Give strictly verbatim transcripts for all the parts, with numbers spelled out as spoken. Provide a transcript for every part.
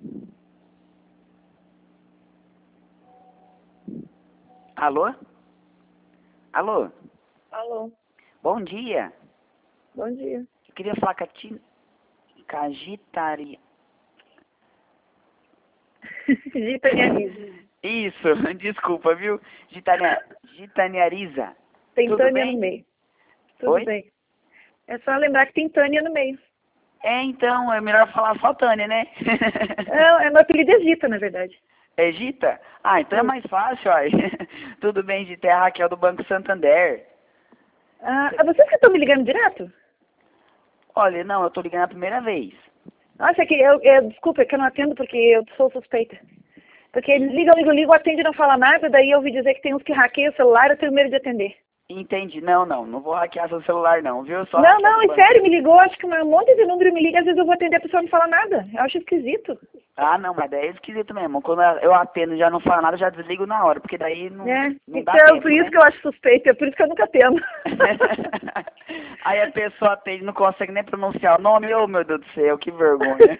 Alô? Alô? Alô, Bom dia. bom dia. Eu queria falar com a Ti... com a Gitari... Gitanianiza. Isso, desculpa, viu? Gitania... Gitaniariza. Tem Tudo Tânia bem? no meio. Tudo Oi? bem. É só lembrar que tem Tânia no meio. É, então, é melhor falar só Tânia, né? Não, é meu apelido é Gita, na verdade. É Gita? Ah, então é Sim. mais fácil, ó. Tudo bem, Gita, é a Raquel do Banco Santander. Ah, é vocês que estão me ligando direto? Olha, não, eu tô ligando a primeira vez. Nossa, é que eu, eu, desculpa, é que eu não atendo porque eu sou suspeita. Porque eles ligam, ligam, ligam, atende e não fala nada, daí eu ouvi dizer que tem uns que hackeiam o celular, eu tenho medo de atender. Entendi. Não, não, não vou hackear seu celular não, viu? Só Não, Raquel não, do é Banco. sério, me ligou, acho que um monte de número me liga, às vezes eu vou atender a pessoa não fala nada. Eu acho esquisito. Ah, não, mas daí é esquisito mesmo. Quando eu atendo e já não fala nada, eu já desligo na hora, porque daí não, É, não dá então tempo, por isso né? que eu acho suspeita, é por isso que eu nunca atendo. Aí a pessoa atende, não consegue nem pronunciar o nome. Oh, meu Deus do céu, que vergonha.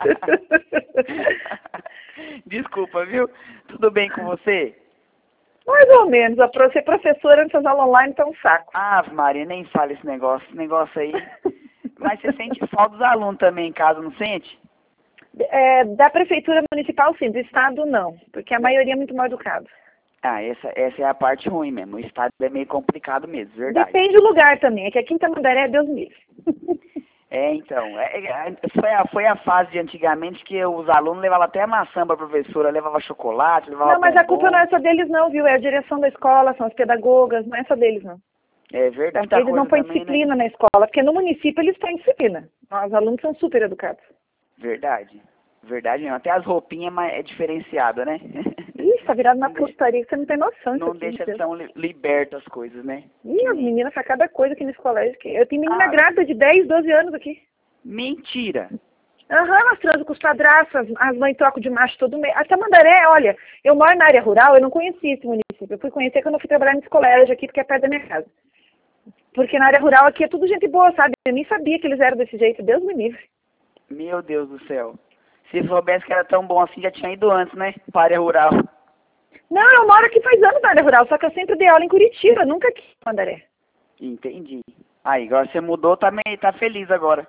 Desculpa, viu? Tudo bem com você? Mais ou menos, a pro- ser professora nessas aulas online tá um saco. Ah, Maria, nem fala esse negócio. Esse negócio aí. Mas você sente falta dos alunos também em casa, não sente? É, da prefeitura municipal sim, do estado não, porque a maioria é muito mal educada. Ah, essa, essa é a parte ruim mesmo. O estado é meio complicado mesmo, verdade. Depende do lugar também, é que aqui em Tamandaré, Deus me livre. É, então, é, é, foi, a, foi a fase de antigamente que os alunos levavam até maçã pra professora, levava chocolate, levava Não, mas a culpa bombom. não é só deles não, viu? É a direção da escola, são as pedagogas, não é só deles não. É verdade, muita Eles não coisa põem também, né? disciplina na escola, porque no município eles têm disciplina. Os alunos são super educados. Verdade, verdade mesmo. Até as roupinhas mas é diferenciada, né? Ih, tá virado uma Não deixa, putaria que você não tem noção disso não aqui, deixa Deus. tão li- liberto as coisas, né? Ih, Que as nem... meninas fazem cada coisa aqui nesse colégio. Que... Eu tenho menina Ah, grávida de dez, doze anos aqui. mentira! Aham, elas transam com os padrastos, as, as mães trocam de macho todo mês. A Tamandaré, olha, eu moro na área rural, eu não conhecia esse município. Eu fui conhecer quando eu fui trabalhar nesse colégio aqui, porque é perto da minha casa. Porque na área rural aqui é tudo gente boa, sabe? Eu nem sabia que eles eram desse jeito, Deus me livre. Meu Deus do céu. Se soubesse que era tão bom assim, já tinha ido antes, né? Para a área rural. Não, eu moro aqui faz anos na área rural, só que eu sempre dei aula em Curitiba, nunca aqui em Tamandaré. Entendi. Aí, agora você mudou, tá, meio, tá feliz agora.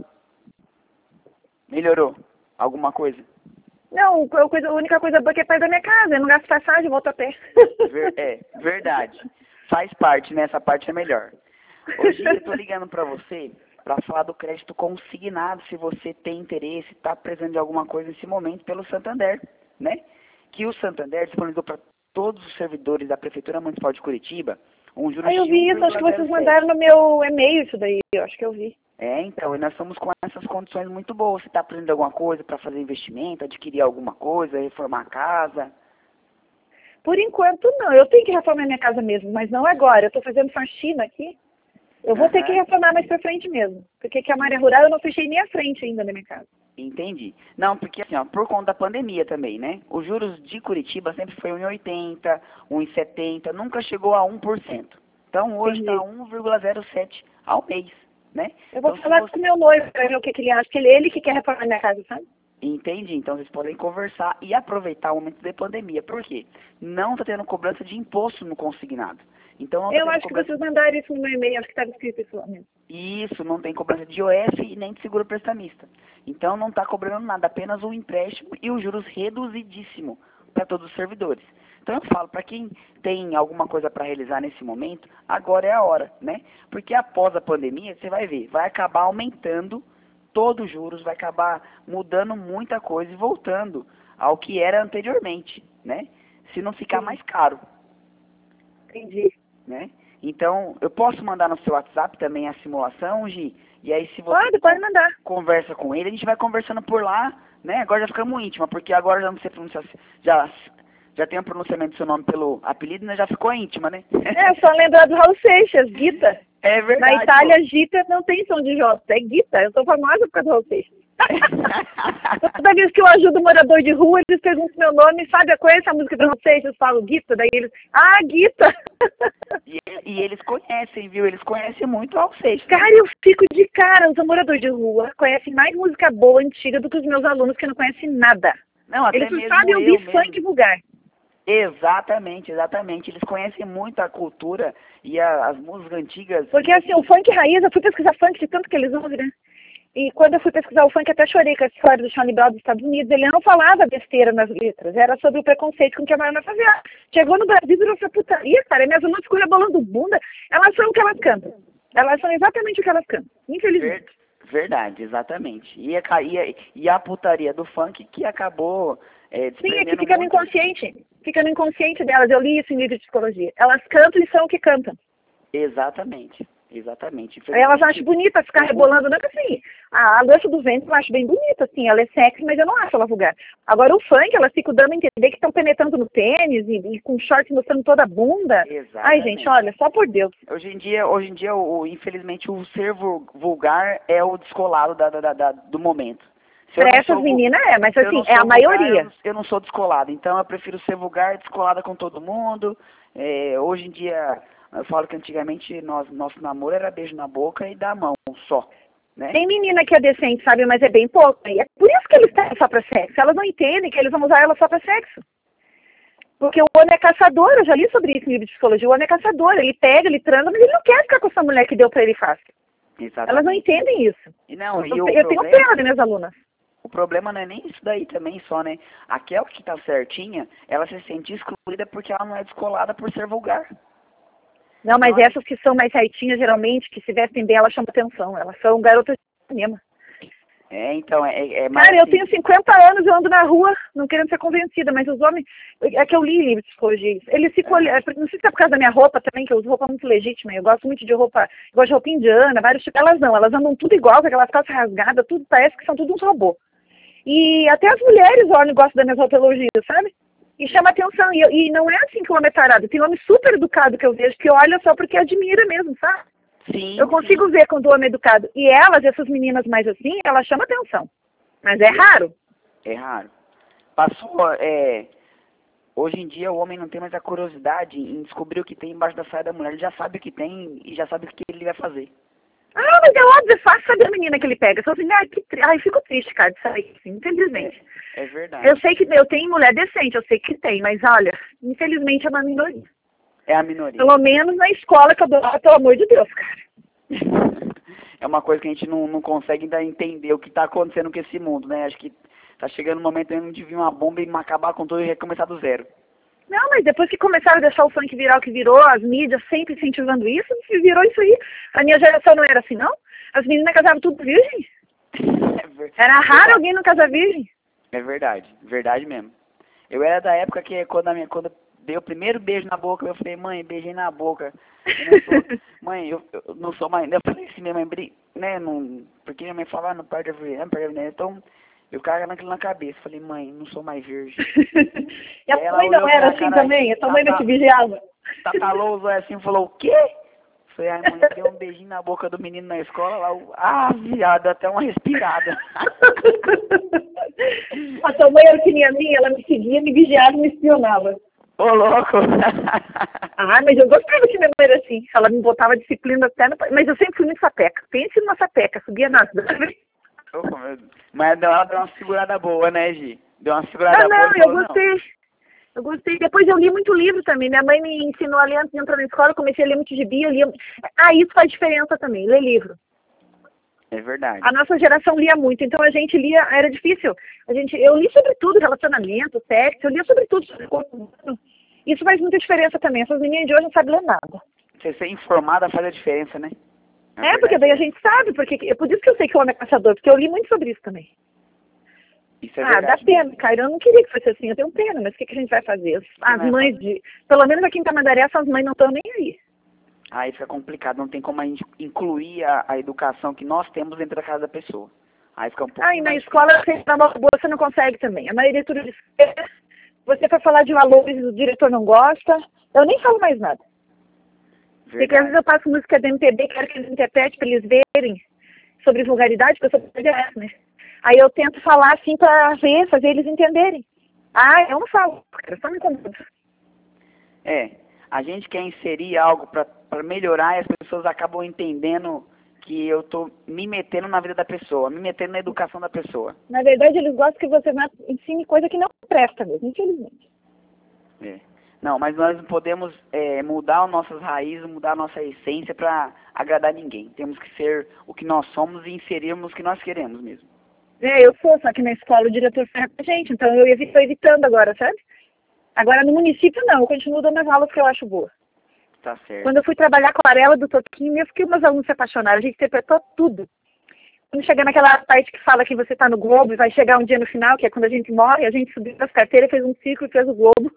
Melhorou? Alguma coisa? Não, a, coisa, a única coisa boa é que é perto da minha casa, eu não gasto passagem, volto a pé. Ver- é, verdade. Faz parte, né? Essa parte é melhor. Hoje eu tô ligando pra você pra falar do crédito consignado, se você tem interesse, tá precisando de alguma coisa nesse momento pelo Santander, né? Que o Santander disponibilizou para todos os servidores da Prefeitura Municipal de Curitiba um juros Aí eu de vi isso, acho que vocês um vírgula zero sete. mandaram no meu e-mail isso daí, eu acho que eu vi. É, então, e nós estamos com essas condições muito boas. Você está precisando de alguma coisa para fazer investimento, adquirir alguma coisa, reformar a casa? Por enquanto não, eu tenho que reformar minha casa mesmo, mas não agora, eu tô fazendo faxina aqui. Eu vou ter que Aham. reformar mais pra frente mesmo, porque aqui a área rural eu não fechei nem a frente ainda da minha casa. Entendi. Não, porque assim, ó, por conta da pandemia também, né? Os juros de Curitiba sempre foi um vírgula oitenta, um vírgula setenta, nunca chegou a um por cento. Então hoje está Entendi. um vírgula zero sete ao mês, né? Eu vou Então se falar você... com o meu noivo pra ver o que, que ele acha, que ele, ele que quer reformar minha casa, sabe? Entendi. Então vocês podem conversar e aproveitar o momento da pandemia. Por quê? Não está tendo cobrança de imposto no consignado. Então não está Eu tendo acho que cobrança... vocês mandaram isso no meu e-mail, acho que estava escrito isso lá mesmo. Isso, não tem cobrança de I O F e nem de seguro prestamista. Então não está cobrando nada, apenas o empréstimo e os juros reduzidíssimo para todos os servidores. Então eu falo, para quem tem alguma coisa para realizar nesse momento, agora é a hora, né? Porque após a pandemia, você vai ver, vai acabar aumentando todos os juros, vai acabar mudando muita coisa e voltando ao que era anteriormente, né? Se não ficar Sim, mais caro, entendi. né? Então, eu posso mandar no seu WhatsApp também a simulação, Gi, e aí se você Pode, pode con- mandar. conversa com ele, a gente vai conversando por lá, né? Agora já ficamos íntima, porque agora já não sei pronunciar, já, já tem o pronunciamento do seu nome pelo apelido, né? Já ficou íntima, né? É, só lembrar do Raul Seixas, Gita. É Na verdade. Itália, Gita não tem som de J, é Gita. Eu sou famosa por causa do Raul Seixas. Toda vez que eu ajudo um morador de rua, eles perguntam meu nome, sabe a coisa, essa música do Raul Seixas? Eu falo Gita, daí eles, ah, Gita. E, e eles conhecem, viu? Eles conhecem muito o Alceixo. Cara, eu fico de cara, os moradores de rua conhecem mais música boa, antiga, do que os meus alunos que não conhecem nada. Não, até Eles só mesmo sabem eu ouvir mesmo. funk vulgar. Exatamente, exatamente. Eles conhecem muito a cultura e a- as músicas antigas. Porque assim, o funk raiz, eu fui pesquisar funk de tanto que eles usam, né? E quando eu fui pesquisar o funk, até chorei com a história do Charlie Brown dos Estados Unidos. Ele não falava besteira nas letras, era sobre o preconceito com que a Mariana fazia. Chegou no Brasil e virou essa putaria, cara. E minhas alunas ficam rebolando bunda. Elas são o que elas cantam. Elas são exatamente o que elas cantam, infelizmente. Ver- Verdade, exatamente. E a, ca- e, a, e a putaria do funk que acabou é, Sim, é que desprendendo fica no muito. inconsciente. Fica no inconsciente delas. Eu li isso em livro de psicologia. Elas cantam e são o que cantam. Exatamente, exatamente. Aí elas acham Infelizmente, bonita ficar o- rebolando, não é que assim, a, a dança do ventre eu acho bem bonita, assim, ela é sexy, mas eu não acho ela vulgar. Agora o funk, elas ficam dando a entender que estão penetrando no tênis e, e com short mostrando toda a bunda. Ai, Exatamente. gente, olha, só por Deus. Hoje em dia, hoje em dia o, o- infelizmente, o ser vul- vulgar é o descolado da, da, da- da- do momento. Se eu Pra não essas sou vul- meninas é, mas se eu assim, não é sou a vulgar, maioria. eu não, eu não sou descolado. Então eu prefiro ser vulgar e descolada com todo mundo. É, hoje em dia, eu falo que antigamente nós, nosso namoro era beijo na boca e dar a mão só, né? Tem menina que é decente, sabe, mas é bem pouco. E é por isso que eles têm só pra sexo. Elas não entendem que eles vão usar ela só pra sexo. Porque o homem é caçador, eu já li sobre isso no livro de psicologia. O homem é caçador, ele pega, ele transa, mas ele não quer ficar com essa mulher que deu pra ele fácil. Exatamente. Elas não entendem isso. E não, Eu, e o eu tenho problema, pena das minhas alunas. o problema não é nem isso daí também só, né? Aquela que tá certinha, ela se sente excluída porque ela não é descolada por ser vulgar. Não, mas Olha. essas que são mais certinhas, geralmente, que se vestem bem, elas chamam atenção. Elas são garotas de cinema. É, então, é, é mais Cara, eu assim, tenho cinquenta anos, eu ando na rua, não querendo ser convencida, mas os homens... É que eu li livro de psicologia. Eles ficam olhando... Não sei se é por causa da minha roupa também, que eu uso roupa muito legítima. Eu gosto muito de roupa... Eu gosto de roupa indiana, vários tipos. Elas não, elas andam tudo igual, com aquelas calças rasgadas, tudo parece que são tudo uns robôs. E até as mulheres olham e gostam das minhas roupas elogias, sabe? E chama atenção. E, eu- e não é assim que o homem é tarado. Tem homem super educado que eu vejo, que olha só porque admira mesmo, sabe? sim, Eu consigo sim, ver quando o homem é educado. E elas, essas meninas mais assim, elas chamam atenção. Mas é raro. é raro. Passou, é, hoje em dia o homem não tem mais a curiosidade em descobrir o que tem embaixo da saia da mulher. Ele já sabe o que tem e já sabe o que ele vai fazer. Ah, mas é óbvio, é fácil saber a menina que ele pega. Eu falo assim, ai, que tri... ai, fico triste, cara, de sair assim, infelizmente. É, é verdade. Eu sei que eu tenho mulher decente, eu sei que tem, mas olha, infelizmente é uma minoria. É a minoria. Pelo menos na escola que eu dou, aula, pelo amor de Deus, cara. É uma coisa que a gente não, não consegue ainda entender o que está acontecendo com esse mundo, né? Acho que tá chegando o momento ainda de vir uma bomba e acabar com tudo e recomeçar do zero. Não, mas depois que começaram a deixar o funk virar o que virou, as mídias sempre incentivando isso, virou isso aí. A minha geração não era assim, não? As meninas casavam tudo virgem. É ver- Era raro alguém não casar virgem. É verdade, verdade mesmo. Eu era da época que quando a minha quando eu dei o primeiro beijo na boca, eu falei, mãe, beijei na boca. Eu não sou, mãe, eu, eu não sou mais. Eu falei assim, minha mãe, bri- né, não, porque minha mãe falava, não perde a virgem, não perde a virgem. Então, eu carregava naquilo na cabeça. Falei, mãe, não sou mais virgem. E a Ela mãe não olhou era pra assim cara, também? A tua mãe não tá- te vigiava? Tatalou os olhos assim e falou, o quê? Falei, ai, mãe, deu um beijinho na boca do menino na escola lá. o- Ah, viado, até uma respirada. A tua mãe era que nem a minha, ela me seguia, me vigiava e me espionava. Ô, louco. Ah, mas eu gostava que minha mãe era assim. Ela me botava disciplina até no... Mas eu sempre fui muito sapeca. Pense numa sapeca, subia nas árvores. Ô, meu- Mas ela deu uma segurada boa, né, Gi? Deu uma segurada Ah, boa. não, e eu falou, gostei. Eu gostei. Depois eu li muito livro também. Minha mãe me ensinou a ler antes de entrar na escola. Eu comecei a ler muito gibi. Eu lia... Ah, isso faz diferença também, ler livro. É verdade. A nossa geração lia muito, então a gente lia, era difícil. A gente, eu li sobre tudo, relacionamento, sexo, eu lia sobre tudo, sobre o corpo humano. Isso faz muita diferença também. Essas meninas de hoje não sabem ler nada. Você ser informada faz a diferença, né? É, porque daí a gente sabe, porque é por isso que eu sei que o homem é caçador, porque eu li muito sobre isso também. Isso é Ah, dá verdade. pena, cara. Eu não queria que fosse assim, eu tenho pena, mas o que, que a gente vai fazer? As, as vai mães de. Pelo menos aqui em Tamandaré, essas mães não estão nem aí. Aí fica complicado, não tem como a gente incluir a, a educação que nós temos dentro da casa da pessoa. Aí fica um pouco Ah, e na mais escola, você na boa, você não consegue também. A maioria é tudo de esquerda. Você vai falar de valores, o diretor não gosta. Eu nem falo mais nada. Porque às verdade. vezes eu passo música da M P B, quero que eles interpretem para eles verem sobre vulgaridade, porque eu sou direto, né? Aí eu tento falar assim para ver, fazer eles entenderem. Ah, eu não falo, eu só me incomodo. É, a gente quer inserir algo para melhorar e as pessoas acabam entendendo que eu tô me metendo na vida da pessoa, me metendo na educação da pessoa. Na verdade, eles gostam que você ensine coisa que não presta mesmo, infelizmente. É. Não, mas nós não podemos é, mudar as nossas raízes, mudar a nossa essência para agradar ninguém. Temos que ser o que nós somos e inserirmos o que nós queremos mesmo. É, eu sou, só que na escola o diretor ferra com a gente, então eu estou evitando agora, sabe? Agora no município não, eu continuo dando as aulas que eu acho boas. Tá certo. Quando eu fui trabalhar com a Arela do Toquinho, eu fiquei umas alunos se apaixonaram, a gente interpretou tudo. Quando chegar naquela parte que fala que você está no globo e vai chegar um dia no final, que é quando a gente morre, a gente subiu as carteiras, fez um círculo e fez o globo.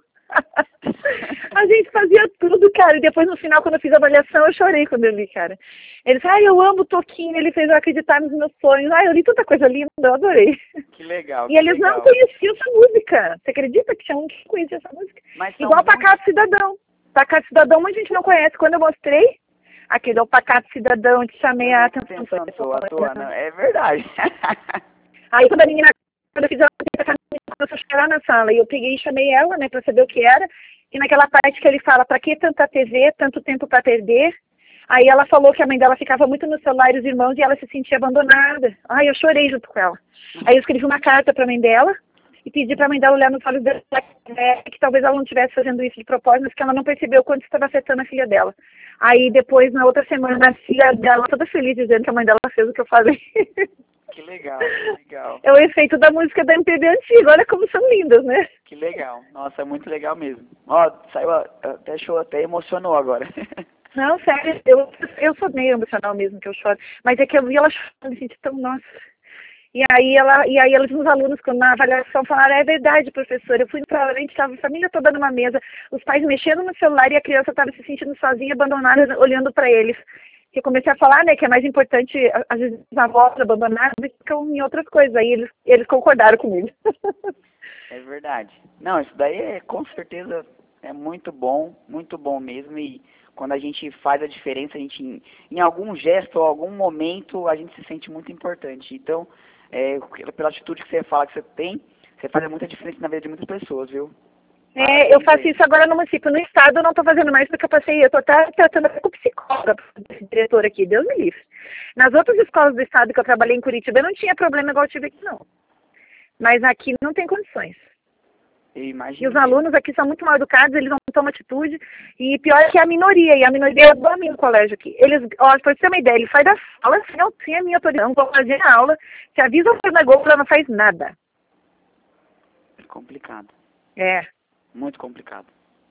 A gente fazia tudo, cara, e depois no final, quando eu fiz a avaliação, eu chorei quando eu li, cara. Eles, ai, eu amo o Toquinho, ele fez eu acreditar nos meus sonhos. Ai, eu li tanta coisa linda, eu adorei. Que legal. E que eles legal. não conheciam essa música. Você acredita que tinha um que conhecia essa música? Mas são Igual o muitos- Pacato Cidadão. Pacato Cidadão, muita gente não conhece. Quando eu mostrei, aquele é o Pacato Cidadão, eu te chamei a atenção. Atenção sua, a tua, não, é verdade. Aí quando a menina, quando eu fiz a começou a chorar na sala, e eu peguei e chamei ela, né, pra saber o que era, e naquela parte que ele fala, pra que tanta T V, tanto tempo pra perder? Aí ela falou que a mãe dela ficava muito no celular e os irmãos, e ela se sentia abandonada. Ai, eu chorei junto com ela. Aí eu escrevi uma carta pra mãe dela, e pedi pra mãe dela olhar nos olhos dela, que talvez ela não estivesse fazendo isso de propósito, mas que ela não percebeu quanto estava afetando a filha dela. Aí depois, na outra semana, a filha dela toda feliz, dizendo que a mãe dela fez o que eu falei. Que legal, que legal. É o efeito da música da M P B antiga, olha como são lindas, né? Que legal. Nossa, é muito legal mesmo. Ó, saiu, a- até show, até emocionou agora. Não, sério, eu, eu sou meio emocional mesmo, que eu choro. Mas é que eu vi ela chorando, gente, tão, nossa. E aí ela, e aí eles, os alunos, quando na avaliação, falaram, é verdade, professora, eu fui pra lá, a gente estava a família toda numa mesa, os pais mexendo no celular e a criança estava se sentindo sozinha, abandonada, olhando para eles. Que eu comecei a falar, né, que é mais importante, às vezes, os avós abandonados do que ficam em outras coisas. Aí eles, eles concordaram comigo. É verdade. Não, isso daí é com certeza é muito bom, muito bom mesmo. E quando a gente faz a diferença, a gente em, em algum gesto ou algum momento a gente se sente muito importante. Então, é, pela atitude que você fala que você tem, você faz muita diferença na vida de muitas pessoas, viu? É, eu faço isso agora no município. No estado eu não estou fazendo mais porque eu passei, eu estou até tratando até com psicóloga, esse diretor aqui, Deus me livre. Nas outras escolas do estado que eu trabalhei em Curitiba, eu não tinha problema igual eu tive aqui, não. Mas aqui não tem condições. Eu E imagino. os alunos aqui são muito mal educados, eles não tomam atitude. E pior é que é a minoria, e a minoria domina o colégio aqui. Eles, ó, pra você ter uma ideia, ele sai da sala sem, sem a minha autorização, vou fazer a aula, se avisa o pedagogo, ela não faz nada. É complicado. É. Muito complicado.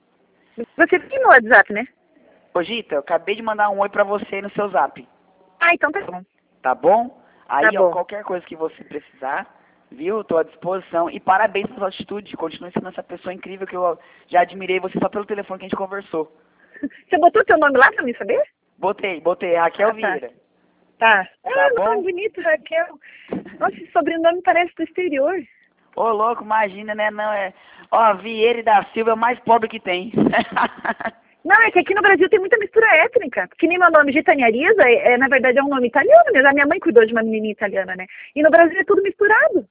Você tem no WhatsApp, né? Ô Gita, eu acabei de mandar um oi pra você no seu zap. Ah, então tá bom. Tá bom? Aí, Tá ó, bom. qualquer coisa que você precisar, viu? Tô à disposição. E parabéns pela sua atitude. Continue sendo essa pessoa incrível que eu já admirei você só pelo telefone que a gente conversou. Você botou teu nome lá pra mim saber? Botei, botei. Raquel Ah, tá. Vieira. Tá. Tá Ah, bom? nome bonito, Raquel. Nossa, esse sobrenome parece do exterior. Ô, louco, imagina, né? Não, é... Ó, Vieira e da Silva é o mais pobre que tem. Não, é que aqui no Brasil tem muita mistura étnica. Que nem meu nome, Gitania Arisa, é, é, na verdade é um nome italiano mesmo. A minha mãe cuidou de uma menininha italiana, né? E no Brasil é tudo misturado.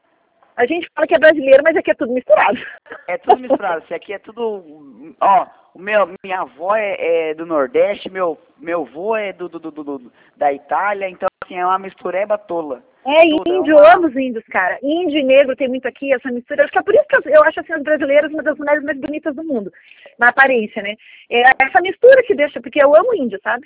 A gente fala que é brasileiro, mas aqui é tudo misturado. É tudo misturado. Isso aqui é tudo... Ó, o meu, minha avó é, é do Nordeste, meu, meu avô é do, do, do, do- da Itália. Então, assim, é uma mistureba tola. É, Tudo, é índio, uma- amo os índios, cara. Índio e negro tem muito aqui, essa mistura. Acho que é por isso que eu, eu acho assim, as brasileiras uma das mulheres mais bonitas do mundo. Na aparência, né? É essa mistura que deixa, porque eu amo índio, sabe?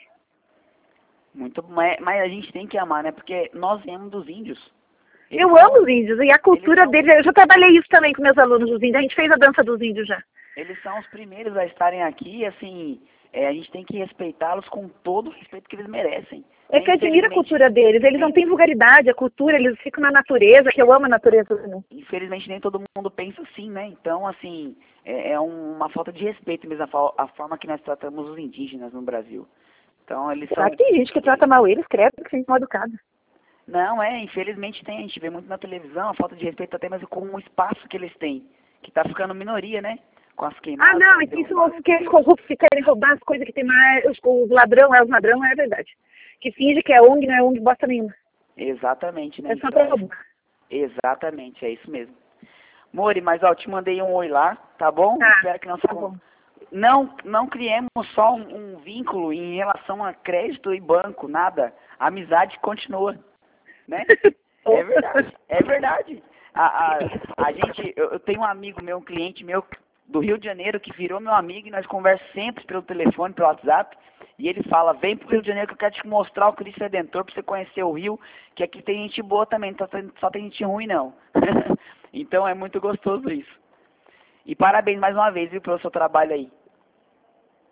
Muito, mas, mas a gente tem que amar, né? Porque nós viemos dos índios. Eles Eu são- amo os índios e a cultura são- deles. Eu já trabalhei isso também com meus alunos, os índios. A gente fez a dança dos índios já. Eles são os primeiros a estarem aqui, e, assim, é, a gente tem que respeitá-los com todo o respeito que eles merecem. É que eu admiro a Infelizmente- cultura deles. Eles não têm vulgaridade, a cultura, eles ficam na natureza, que eu amo a natureza também. Infelizmente nem todo mundo pensa assim, né? Então, assim, é, é um- uma falta de respeito mesmo a, fo- a forma que nós tratamos os indígenas no Brasil. Então, eles são... Será que tem gente que trata mal eles? Credo, que gente mal educada. Não, é, infelizmente tem, a gente vê muito na televisão, a falta de respeito até mesmo com o espaço que eles têm, que tá ficando minoria, né? Com as queimadas. Ah, não, é com que isso derrubadas. que os corruptos ficarem roubando as coisas que tem mais. Os, os ladrão é os ladrão, é verdade. Que finge que é O N G, não é O N G bosta nenhuma. Exatamente, né? É só Então, pra roubar. exatamente, é isso mesmo. Mori, mas ó, te mandei um oi lá, tá bom? Tá, Espero que não se tá con- bom. Não, não criemos só um, um vínculo em relação a crédito e banco, nada. a amizade continua, né? É verdade, é verdade. A, a, a gente, eu, eu tenho um amigo meu, um cliente meu do Rio de Janeiro que virou meu amigo e nós conversamos sempre pelo telefone, pelo WhatsApp. E ele fala, vem pro Rio de Janeiro que eu quero te mostrar o Cristo Redentor pra você conhecer o Rio, que aqui tem gente boa também, só tem, só tem gente ruim não. Então é muito gostoso isso. E parabéns mais uma vez, viu, pelo seu trabalho aí.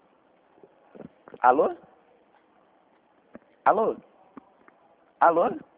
Alô? Alô? Alô?